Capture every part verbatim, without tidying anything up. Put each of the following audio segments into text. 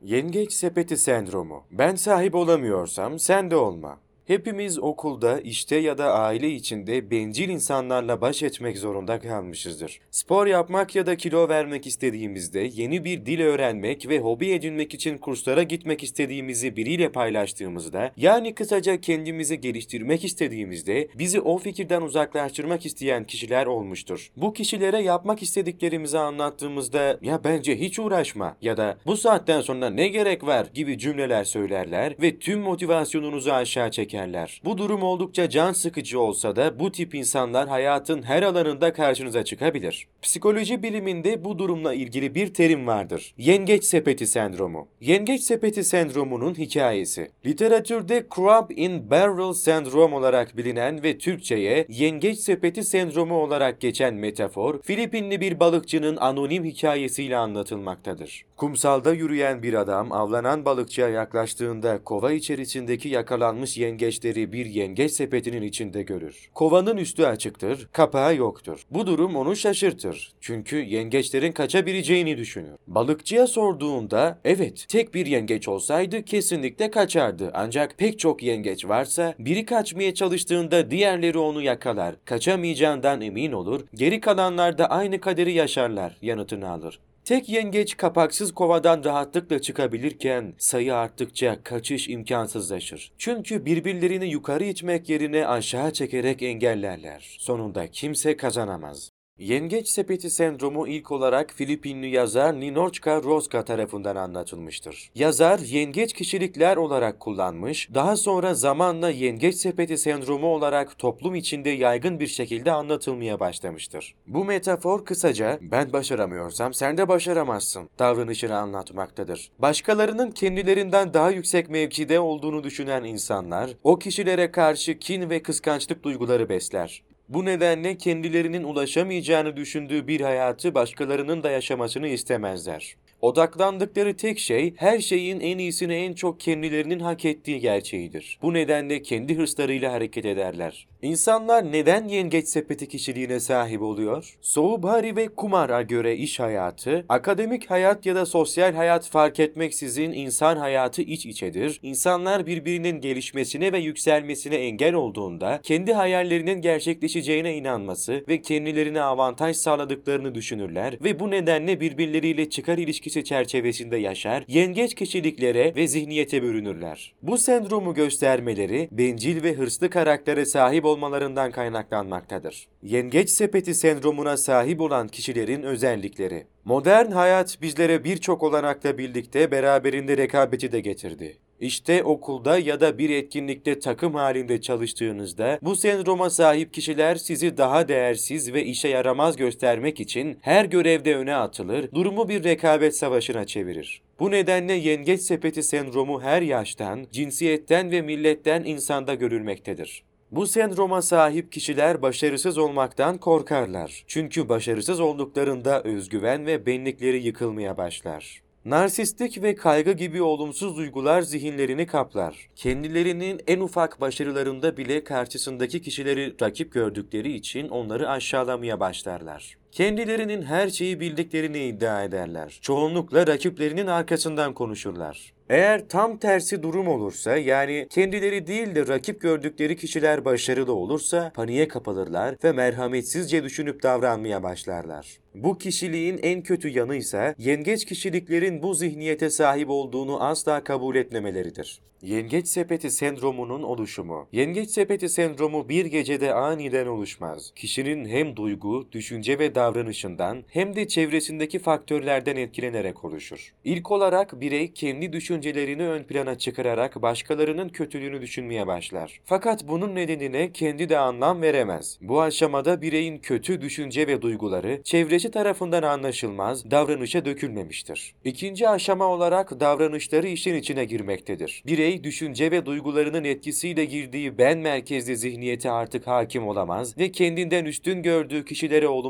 Yengeç sepeti sendromu. Ben sahip olamıyorsam sen de olma. Hepimiz okulda, işte ya da aile içinde bencil insanlarla baş etmek zorunda kalmışızdır. Spor yapmak ya da kilo vermek istediğimizde, yeni bir dil öğrenmek ve hobi edinmek için kurslara gitmek istediğimizi biriyle paylaştığımızda, yani kısaca kendimizi geliştirmek istediğimizde bizi o fikirden uzaklaştırmak isteyen kişiler olmuştur. Bu kişilere yapmak istediklerimizi anlattığımızda ya bence hiç uğraşma ya da bu saatten sonra ne gerek var gibi cümleler söylerler ve tüm motivasyonunuzu aşağı çekerler. Bu durum oldukça can sıkıcı olsa da bu tip insanlar hayatın her alanında karşınıza çıkabilir. Psikoloji biliminde bu durumla ilgili bir terim vardır. Yengeç sepeti sendromu. Yengeç sepeti sendromunun hikayesi. Literatürde crab in barrel sendrom olarak bilinen ve Türkçe'ye yengeç sepeti sendromu olarak geçen metafor, Filipinli bir balıkçının anonim hikayesiyle anlatılmaktadır. Kumsalda yürüyen bir adam avlanan balıkçıya yaklaştığında kova içerisindeki yakalanmış yengeçleri bir yengeç sepetinin içinde görür. Kovanın üstü açıktır, kapağı yoktur. Bu durum onu şaşırtır. Çünkü yengeçlerin kaçabileceğini düşünür. Balıkçıya sorduğunda, evet, tek bir yengeç olsaydı kesinlikle kaçardı. Ancak pek çok yengeç varsa biri kaçmaya çalıştığında diğerleri onu yakalar. Kaçamayacağından emin olur, geri kalanlar da aynı kaderi yaşarlar yanıtını alır. Tek yengeç kapaksız kovadan rahatlıkla çıkabilirken sayı arttıkça kaçış imkansızlaşır. Çünkü birbirlerini yukarı itmek yerine aşağı çekerek engellerler. Sonunda kimse kazanamaz. Yengeç sepeti sendromu ilk olarak Filipinli yazar Ninotchka Rosca tarafından anlatılmıştır. Yazar, yengeç kişilikler olarak kullanmış, daha sonra zamanla yengeç sepeti sendromu olarak toplum içinde yaygın bir şekilde anlatılmaya başlamıştır. Bu metafor kısaca, ben başaramıyorsam sen de başaramazsın davranışını anlatmaktadır. Başkalarının kendilerinden daha yüksek mevkide olduğunu düşünen insanlar, o kişilere karşı kin ve kıskançlık duyguları besler. Bu nedenle kendilerinin ulaşamayacağını düşündüğü bir hayatı başkalarının da yaşamasını istemezler. Odaklandıkları tek şey her şeyin en iyisini en çok kendilerinin hak ettiği gerçeğidir. Bu nedenle kendi hırslarıyla hareket ederler. İnsanlar neden yengeç sepeti kişiliğine sahip oluyor? Soğubari ve Kumar'a göre iş hayatı, akademik hayat ya da sosyal hayat fark etmeksizin insan hayatı iç içedir. İnsanlar birbirinin gelişmesine ve yükselmesine engel olduğunda kendi hayallerinin gerçekleşeceğine inanması ve kendilerine avantaj sağladıklarını düşünürler ve bu nedenle birbirleriyle çıkar ilişkisi çerçevesinde yaşar, yengeç kişiliklere ve zihniyete bürünürler. Bu sendromu göstermeleri bencil ve hırslı karaktere sahip olmalarından kaynaklanmaktadır. Yengeç sepeti sendromuna sahip olan kişilerin özellikleri. Modern hayat bizlere birçok olanakla birlikte beraberinde rekabeti de getirdi. İşte okulda ya da bir etkinlikte takım halinde çalıştığınızda bu sendroma sahip kişiler sizi daha değersiz ve işe yaramaz göstermek için her görevde öne atılır, durumu bir rekabet savaşına çevirir. Bu nedenle yengeç sepeti sendromu her yaştan, cinsiyetten ve milletten insanda görülmektedir. Bu sendroma sahip kişiler başarısız olmaktan korkarlar. Çünkü başarısız olduklarında özgüven ve benlikleri yıkılmaya başlar. Narsistik ve kaygı gibi olumsuz duygular zihinlerini kaplar. Kendilerinin en ufak başarılarında bile karşısındaki kişileri rakip gördükleri için onları aşağılamaya başlarlar. Kendilerinin her şeyi bildiklerini iddia ederler. Çoğunlukla rakiplerinin arkasından konuşurlar. Eğer tam tersi durum olursa, yani kendileri değil de rakip gördükleri kişiler başarılı olursa paniğe kapılırlar ve merhametsizce düşünüp davranmaya başlarlar. Bu kişiliğin en kötü yanı ise yengeç kişiliklerin bu zihniyete sahip olduğunu asla kabul etmemeleridir. Yengeç sepeti sendromunun oluşumu. Yengeç sepeti sendromu bir gecede aniden oluşmaz. Kişinin hem duygu, düşünce ve davranışından hem de çevresindeki faktörlerden etkilenerek oluşur. İlk olarak birey kendi düşüncelerini ön plana çıkararak başkalarının kötülüğünü düşünmeye başlar. Fakat bunun nedenine kendi de anlam veremez. Bu aşamada bireyin kötü düşünce ve duyguları çevresi tarafından anlaşılmaz, davranışa dökülmemiştir. İkinci aşama olarak davranışları işin içine girmektedir. Birey düşünce ve duygularının etkisiyle girdiği ben merkezli zihniyete artık hakim olamaz ve kendinden üstün gördüğü kişilere olumsuz davranışlar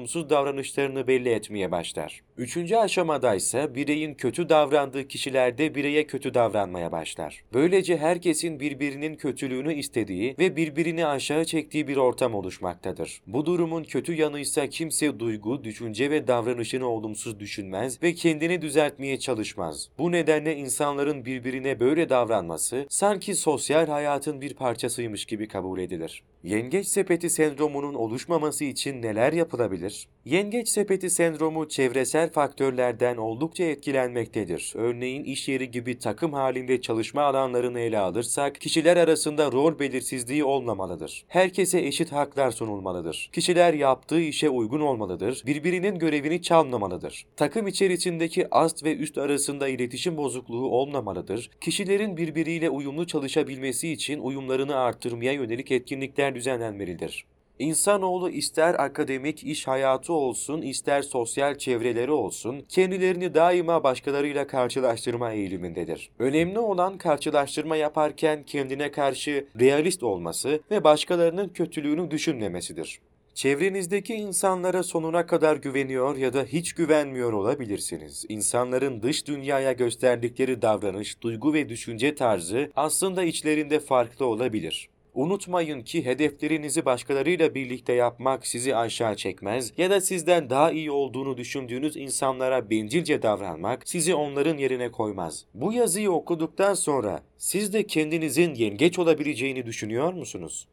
davranışlarını belli etmeye başlar. Üçüncü aşamada ise bireyin kötü davrandığı kişiler de bireye kötü davranmaya başlar. Böylece herkesin birbirinin kötülüğünü istediği ve birbirini aşağı çektiği bir ortam oluşmaktadır. Bu durumun kötü yanıysa kimse duygu, düşünce ve davranışını olumsuz düşünmez ve kendini düzeltmeye çalışmaz. Bu nedenle insanların birbirine böyle davranması sanki sosyal hayatın bir parçasıymış gibi kabul edilir. Yengeç sepeti sendromunun oluşmaması için neler yapılabilir? Yengeç sepeti sendromu çevresel faktörlerden oldukça etkilenmektedir. Örneğin iş yeri gibi takım halinde çalışma alanlarını ele alırsak, kişiler arasında rol belirsizliği olmamalıdır. Herkese eşit haklar sunulmalıdır. Kişiler yaptığı işe uygun olmalıdır. Birbirinin görevini çalmamalıdır. Takım içerisindeki ast ve üst arasında iletişim bozukluğu olmamalıdır. Kişilerin birbiriyle uyumlu çalışabilmesi için uyumlarını arttırmaya yönelik etkinlikler düzenlenmelidir. İnsanoğlu ister akademik iş hayatı olsun, ister sosyal çevreleri olsun, kendilerini daima başkalarıyla karşılaştırma eğilimindedir. Önemli olan karşılaştırma yaparken kendine karşı realist olması ve başkalarının kötülüğünü düşünmemesidir. Çevrenizdeki insanlara sonuna kadar güveniyor ya da hiç güvenmiyor olabilirsiniz. İnsanların dış dünyaya gösterdikleri davranış, duygu ve düşünce tarzı aslında içlerinde farklı olabilir. Unutmayın ki hedeflerinizi başkalarıyla birlikte yapmak sizi aşağı çekmez ya da sizden daha iyi olduğunu düşündüğünüz insanlara bencilce davranmak sizi onların yerine koymaz. Bu yazıyı okuduktan sonra siz de kendinizin yengeç olabileceğini düşünüyor musunuz?